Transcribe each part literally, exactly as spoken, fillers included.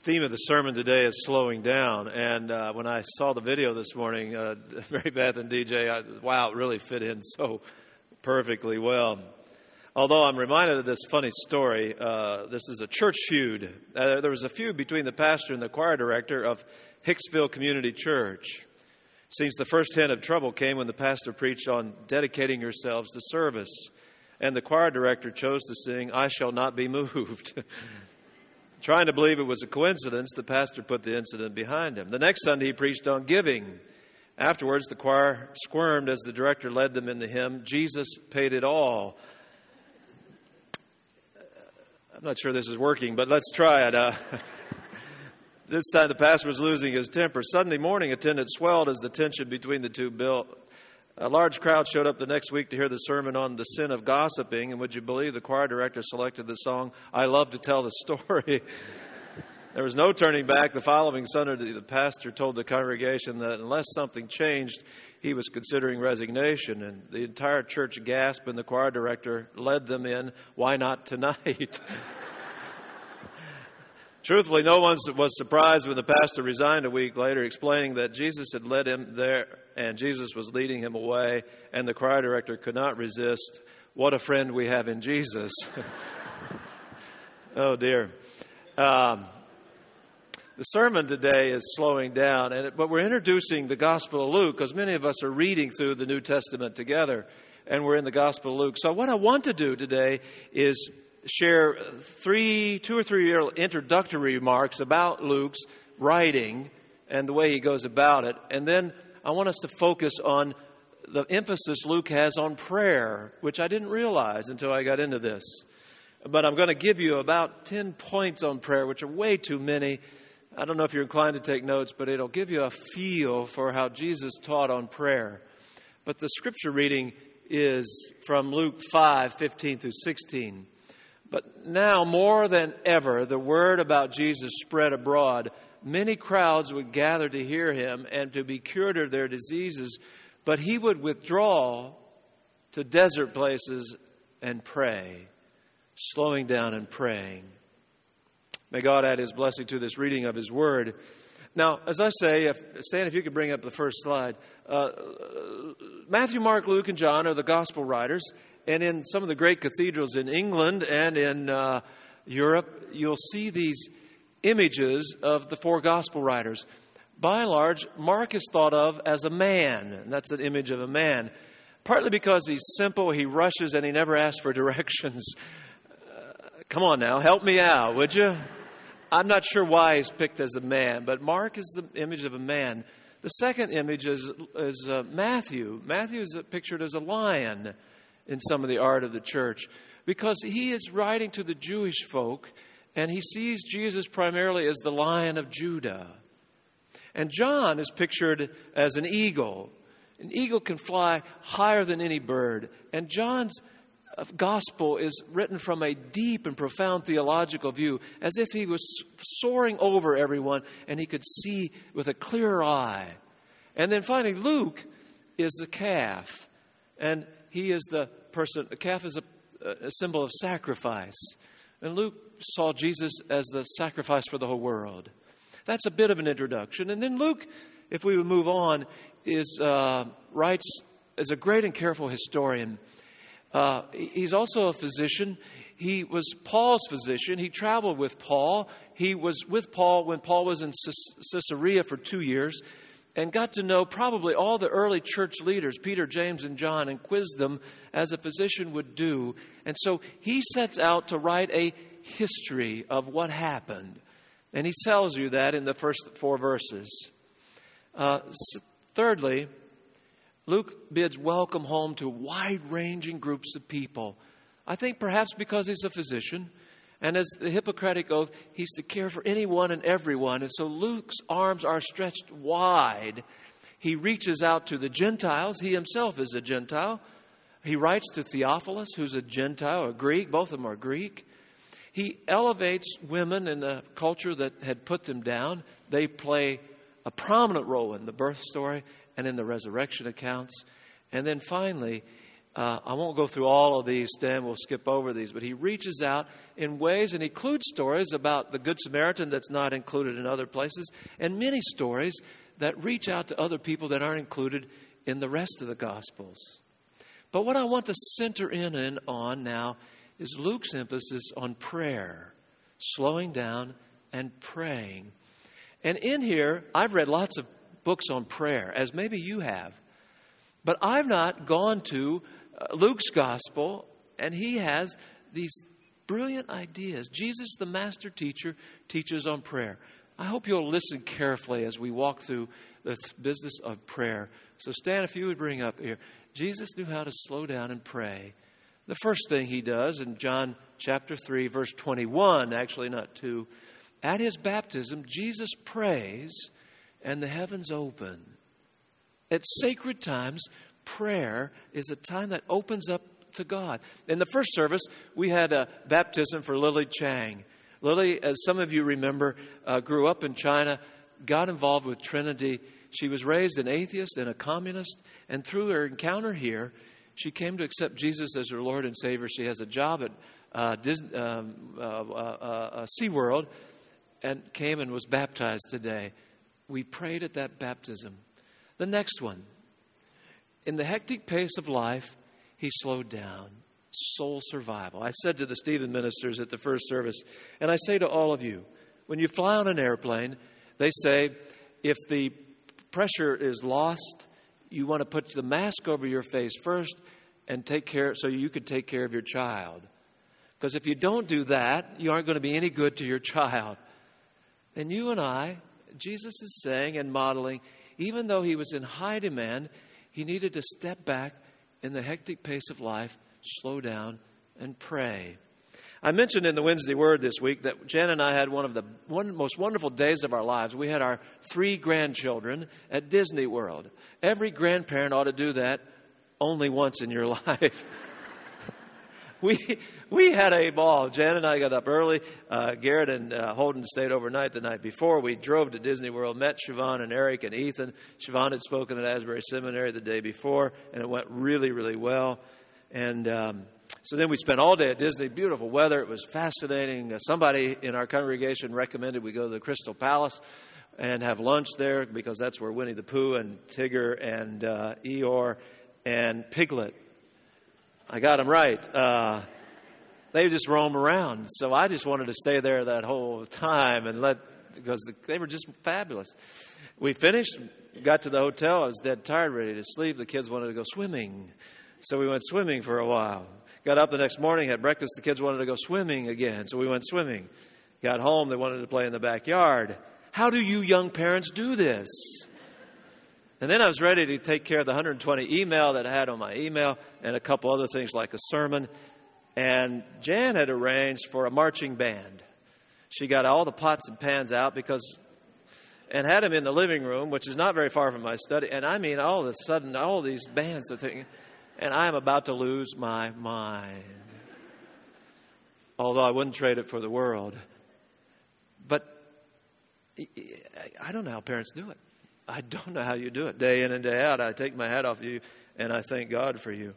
theme of the sermon today is slowing down. And uh, when I saw the video this morning, uh, Mary Beth and D J, I, wow, it really fit in so perfectly well. Although I'm reminded of this funny story, uh, this is a church feud. Uh, there was a feud between the pastor and the choir director of Hicksville Community Church. Seems the first hint of trouble came when the pastor preached on dedicating yourselves to service, and the choir director chose to sing, "I Shall Not Be Moved." Trying to believe it was a coincidence, the pastor put the incident behind him. The next Sunday, he preached on giving. Afterwards, the choir squirmed as the director led them in the hymn, "Jesus Paid It All." I'm not sure this is working, but let's try it. Uh, this time, the pastor was losing his temper. Sunday morning, attendance swelled as the tension between the two built. A large crowd showed up the next week to hear the sermon on the sin of gossiping, and would you believe the choir director selected the song, "I Love to Tell the Story." There was no turning back. The following Sunday, the pastor told the congregation that unless something changed, he was considering resignation, and the entire church gasped, and the choir director led them in, "Why not tonight?" Truthfully, no one was surprised when the pastor resigned a week later, explaining that Jesus had led him there and Jesus was leading him away, and the choir director could not resist. What a friend we have in Jesus. Oh, dear. Um, the sermon today is slowing down, and it, but we're introducing the Gospel of Luke because many of us are reading through the New Testament together, and we're in the Gospel of Luke. So what I want to do today is share three, two or three introductory remarks about Luke's writing and the way he goes about it. And then I want us to focus on the emphasis Luke has on prayer, which I didn't realize until I got into this. But I'm going to give you about ten points on prayer, which are way too many. I don't know if you're inclined to take notes, but it'll give you a feel for how Jesus taught on prayer. But the scripture reading is from Luke five, fifteen through sixteen. But now, more than ever, the word about Jesus spread abroad. Many crowds would gather to hear him and to be cured of their diseases, but he would withdraw to desert places and pray, slowing down and praying. May God add his blessing to this reading of his word. Now, as I say, if, Stan, if you could bring up the first slide. Uh, Matthew, Mark, Luke, and John are the gospel writers. And in some of the great cathedrals in England and in uh, Europe, you'll see these images of the four gospel writers. By and large, Mark is thought of as a man, and that's an image of a man. Partly because he's simple, he rushes, and he never asks for directions. Uh, come on now, help me out, would you? I'm not sure why he's picked as a man, but Mark is the image of a man. The second image is, is uh, Matthew. Matthew is pictured as a lion in some of the art of the church, because he is writing to the Jewish folk, and he sees Jesus primarily as the Lion of Judah. And John is pictured as an eagle. An eagle can fly higher than any bird. And John's gospel is written from a deep and profound theological view, as if he was soaring over everyone and he could see with a clearer eye. And then finally, Luke is the calf. And he is the person, the calf is a, a symbol of sacrifice. And Luke saw Jesus as the sacrifice for the whole world. That's a bit of an introduction. And then Luke, if we would move on, is uh, writes as a great and careful historian. Uh, he's also a physician. He was Paul's physician. He traveled with Paul. He was with Paul when Paul was in Caesarea for two years. And got to know probably all the early church leaders, Peter, James, and John, and quizzed them as a physician would do. And so he sets out to write a history of what happened. And he tells you that in the first four verses. Uh, thirdly, Luke bids welcome home to wide-ranging groups of people. I think perhaps because he's a physician. And as the Hippocratic Oath, he's to care for anyone and everyone. And so Luke's arms are stretched wide. He reaches out to the Gentiles. He himself is a Gentile. He writes to Theophilus, who's a Gentile, a Greek. Both of them are Greek. He elevates women in the culture that had put them down. They play a prominent role in the birth story and in the resurrection accounts. And then finally, Uh, I won't go through all of these, Stan. We'll skip over these. But he reaches out in ways and includes stories about the Good Samaritan that's not included in other places, and many stories that reach out to other people that aren't included in the rest of the Gospels. But what I want to center in and on now is Luke's emphasis on prayer, slowing down and praying. And in here, I've read lots of books on prayer, as maybe you have. But I've not gone to uh, Luke's gospel, and he has these brilliant ideas. Jesus, the master teacher, teaches on prayer. I hope you'll listen carefully as we walk through the business of prayer. So Stan, if you would bring up here, Jesus knew how to slow down and pray. The first thing he does in John chapter three, verse twenty-one, actually not two, at his baptism, Jesus prays and the heavens open. At sacred times, prayer is a time that opens up to God. In the first service, we had a baptism for Lily Chang. Lily, as some of you remember, uh, grew up in China, got involved with Trinity. She was raised an atheist and a communist, and through her encounter here, she came to accept Jesus as her Lord and Savior. She has a job at uh, Disney, um, uh, uh, uh, SeaWorld, and came and was baptized today. We prayed at that baptism. The next one. In the hectic pace of life, he slowed down. Soul survival. I said to the Stephen ministers at the first service, and I say to all of you, when you fly on an airplane, they say, if the pressure is lost, you want to put the mask over your face first and take care, so you can take care of your child. Because if you don't do that, you aren't going to be any good to your child. And you and I, Jesus is saying and modeling, even though he was in high demand, he needed to step back in the hectic pace of life, slow down, and pray. I mentioned in the Wednesday Word this week that Jen and I had one of the one most wonderful days of our lives. We had our three grandchildren at Disney World. Every grandparent ought to do that only once in your life. we we had a ball. Jan and I got up early. Uh, Garrett and uh, Holden stayed overnight the night before. We drove to Disney World, met Siobhan and Eric and Ethan. Siobhan had spoken at Asbury Seminary the day before, and it went really, really well. And um, so then we spent all day at Disney. Beautiful weather. It was fascinating. Uh, somebody in our congregation recommended we go to the Crystal Palace and have lunch there because that's where Winnie the Pooh and Tigger and uh, Eeyore and Piglet. I got them right. Uh, they just roam around. So I just wanted to stay there that whole time and let, because the, they were just fabulous. We finished, got to the hotel. I was dead tired, ready to sleep. The kids wanted to go swimming. So we went swimming for a while. Got up the next morning, had breakfast. The kids wanted to go swimming again. So we went swimming. Got home. They wanted to play in the backyard. How do you young parents do this? And then I was ready to take care of the one hundred twenty email that I had on my email and a couple other things like a sermon. And Jan had arranged for a marching band. She got all the pots and pans out because, and had them in the living room, which is not very far from my study. And I mean, all of a sudden, all these bands are thinking, and I am about to lose my mind. Although I wouldn't trade it for the world. But I don't know how parents do it. I don't know how you do it. Day in and day out, I take my hat off you, and I thank God for you.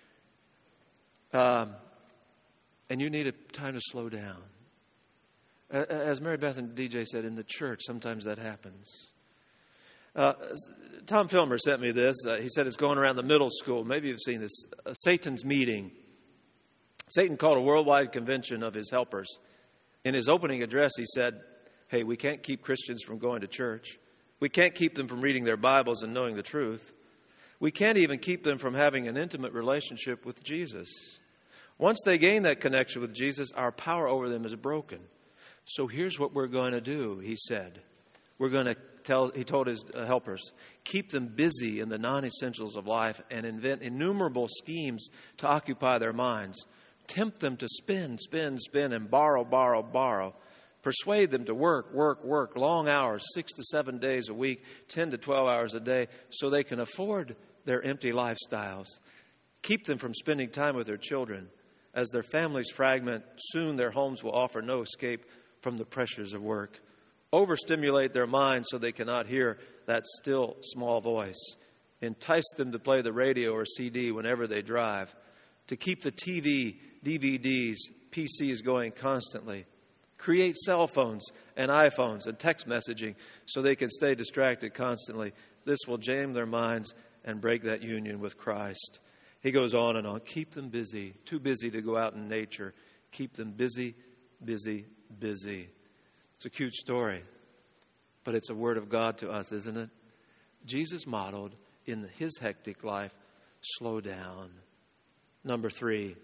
Um, and you need a time to slow down. As Mary Beth and D J said, in the church, sometimes that happens. Uh, Tom Filmer sent me this. Uh, he said it's going around the middle school. Maybe you've seen this. Uh, Satan's meeting. Satan called a worldwide convention of his helpers. In his opening address, he said, hey, we can't keep Christians from going to church. We can't keep them from reading their Bibles and knowing the truth. We can't even keep them from having an intimate relationship with Jesus. Once they gain that connection with Jesus, our power over them is broken. So here's what we're going to do, he said. We're going to tell, he told his helpers, keep them busy in the non-essentials of life and invent innumerable schemes to occupy their minds. Tempt them to spin, spin, spin, and borrow, borrow, borrow. Persuade them to work, work, work, long hours, six to seven days a week, ten to twelve hours a day, so they can afford their empty lifestyles. Keep them from spending time with their children. As their families fragment, soon their homes will offer no escape from the pressures of work. Overstimulate their minds so they cannot hear that still small voice entice them to play the radio or C D whenever they drive, to keep the T V, D V Ds, P Cs going constantly, create cell phones and iPhones and text messaging so they can stay distracted constantly. This will jam their minds and break that union with Christ. He goes on and on. Keep them busy, too busy to go out in nature. Keep them busy, busy, busy. It's a cute story, but it's a word of God to us, isn't it? Jesus modeled in his hectic life, slow down. Number three,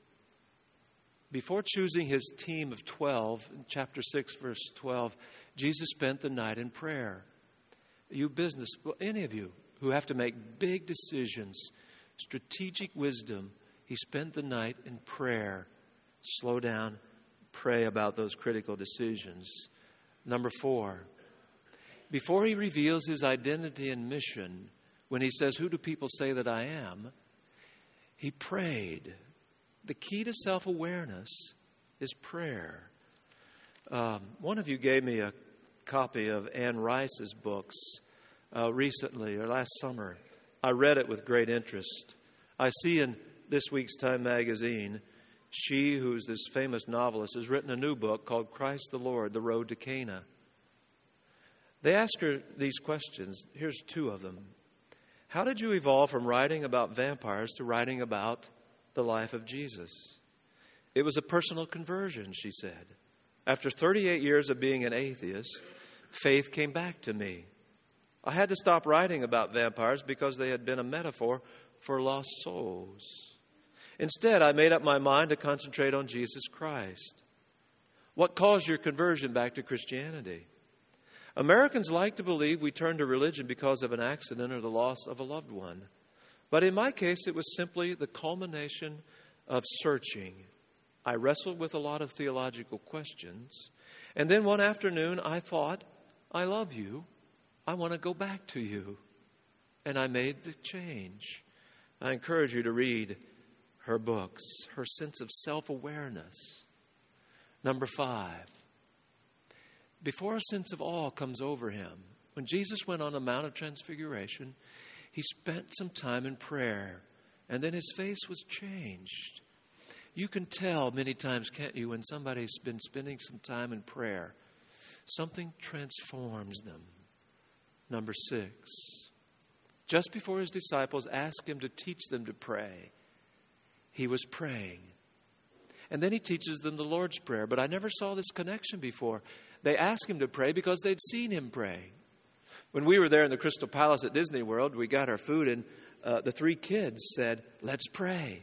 before choosing his team of twelve, in chapter six, verse twelve, Jesus spent the night in prayer. You business, well, any of you who have to make big decisions, strategic wisdom, he spent the night in prayer. Slow down, pray about those critical decisions. Number four, before he reveals his identity and mission, when he says, "Who do people say that I am?" he prayed. The key to self-awareness is prayer. Um, one of you gave me a copy of Anne Rice's books uh, recently or last summer. I read it with great interest. I see in this week's Time magazine, she, who's this famous novelist, has written a new book called Christ the Lord, The Road to Cana. They ask her these questions. Here's two of them. How did you evolve from writing about vampires to writing about the life of Jesus? It was a personal conversion, she said. After thirty-eight years of being an atheist, faith came back to me. I had to stop writing about vampires because they had been a metaphor for lost souls. Instead, I made up my mind to concentrate on Jesus Christ. What caused your conversion back to Christianity? Americans like to believe we turn to religion because of an accident or the loss of a loved one. But in my case, it was simply the culmination of searching. I wrestled with a lot of theological questions. And then one afternoon, I thought, I love you. I want to go back to you. And I made the change. I encourage you to read her books, her sense of self-awareness. Number five, before a sense of awe comes over him, when Jesus went on the Mount of Transfiguration, he spent some time in prayer, and then his face was changed. You can tell many times, can't you, when somebody's been spending some time in prayer, something transforms them. Number six, just before his disciples asked him to teach them to pray, he was praying. And then he teaches them the Lord's Prayer. But I never saw this connection before. They asked him to pray because they'd seen him pray. When we were there in the Crystal Palace at Disney World, we got our food and uh, the three kids said, "Let's pray."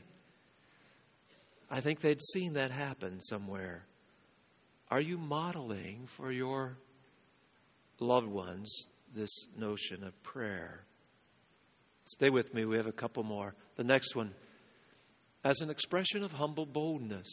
I think they'd seen that happen somewhere. Are you modeling for your loved ones this notion of prayer? Stay with me. We have a couple more. The next one, as an expression of humble boldness.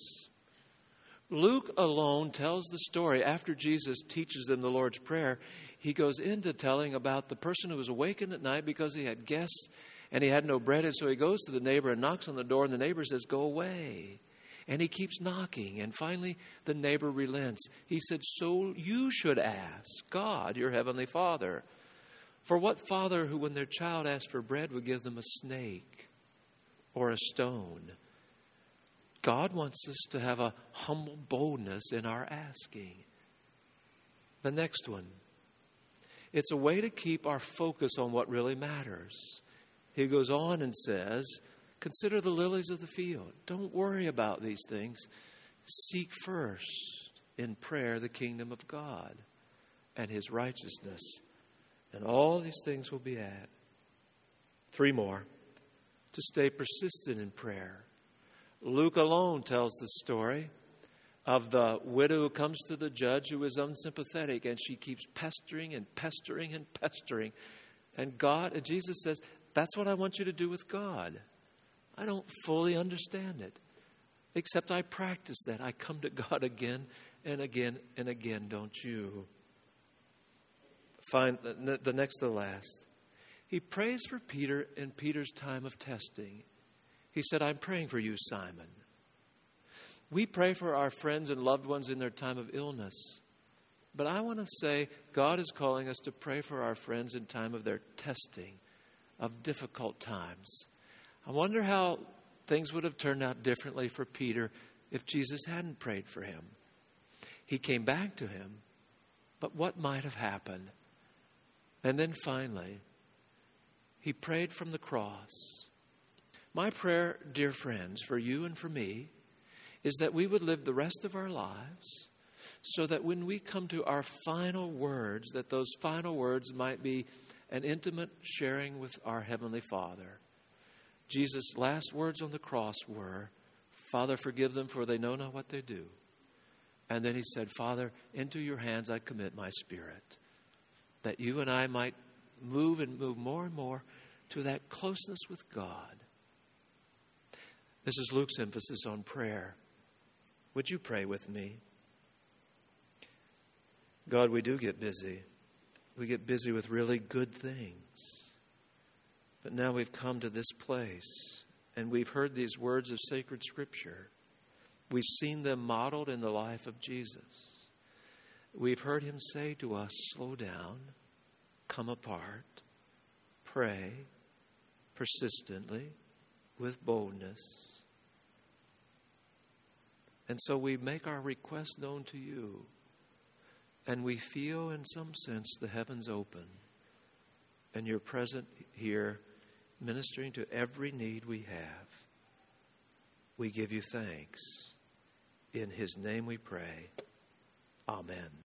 Luke alone tells the story. After Jesus teaches them the Lord's Prayer, he goes into telling about the person who was awakened at night because he had guests and he had no bread. And so he goes to the neighbor and knocks on the door, and the neighbor says, "Go away." And he keeps knocking. And finally, the neighbor relents. He said, "So you should ask God, your heavenly Father. For what father who, when their child asked for bread, would give them a snake or a stone?" God wants us to have a humble boldness in our asking. The next one, it's a way to keep our focus on what really matters. He goes on and says, consider the lilies of the field. Don't worry about these things. Seek first in prayer the kingdom of God and his righteousness, and all these things will be added. Three more. To stay persistent in prayer. Luke alone tells the story of the widow who comes to the judge who is unsympathetic, and she keeps pestering and pestering and pestering. And God, and Jesus says, that's what I want you to do with God. I don't fully understand it, except I practice that. I come to God again and again and again, don't you? Find the, the next to the last. He prays for Peter in Peter's time of testing. He said, I'm praying for you, Simon. We pray for our friends and loved ones in their time of illness. But I want to say God is calling us to pray for our friends in time of their testing, of difficult times. I wonder how things would have turned out differently for Peter if Jesus hadn't prayed for him. He came back to him, but what might have happened? And then finally, he prayed from the cross. My prayer, dear friends, for you and for me, is that we would live the rest of our lives so that when we come to our final words, that those final words might be an intimate sharing with our Heavenly Father. Jesus' last words on the cross were, Father, forgive them, for they know not what they do. And then he said, Father, into your hands I commit my spirit, that you and I might move and move more and more to that closeness with God. This is Luke's emphasis on prayer. Would you pray with me? God, we do get busy. We get busy with really good things. But now we've come to this place, and we've heard these words of sacred Scripture. We've seen them modeled in the life of Jesus. We've heard him say to us, slow down, come apart, pray persistently, with boldness. And so we make our request known to you. And we feel, in some sense, the heavens open. And you're present here, ministering to every need we have. We give you thanks. In his name we pray. Amen.